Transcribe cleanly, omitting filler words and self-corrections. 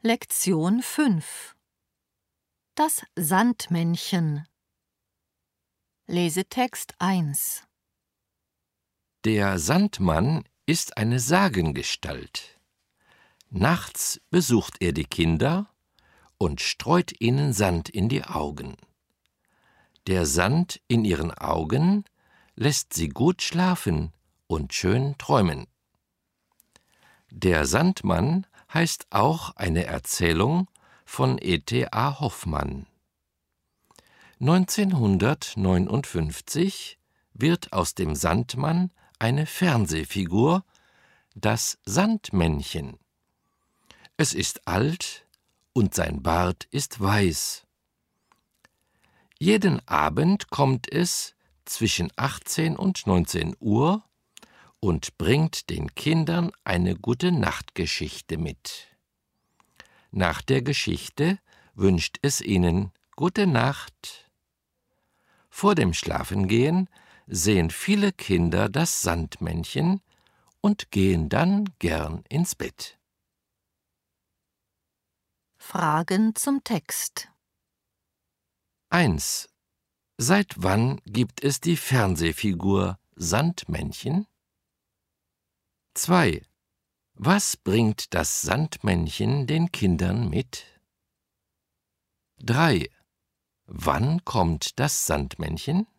Lektion 5. Das Sandmännchen. Lesetext 1. Der Sandmann ist eine Sagengestalt. Nachts besucht er die Kinder und streut ihnen Sand in die Augen. Der Sand in ihren Augen lässt sie gut schlafen und schön träumen. Der Sandmann heißt auch eine Erzählung von E.T.A. Hoffmann. 1959 wird aus dem Sandmann eine Fernsehfigur, das Sandmännchen. Es ist alt und sein Bart ist weiß. Jeden Abend kommt es zwischen 18 und 19 Uhr und bringt den Kindern eine Gute-Nacht-Geschichte mit. Nach der Geschichte wünscht es ihnen Gute Nacht. Vor dem Schlafengehen sehen viele Kinder das Sandmännchen und gehen dann gern ins Bett. Fragen zum Text. 1. Seit wann gibt es die Fernsehfigur Sandmännchen? 2. Was bringt das Sandmännchen den Kindern mit? 3. Wann kommt das Sandmännchen?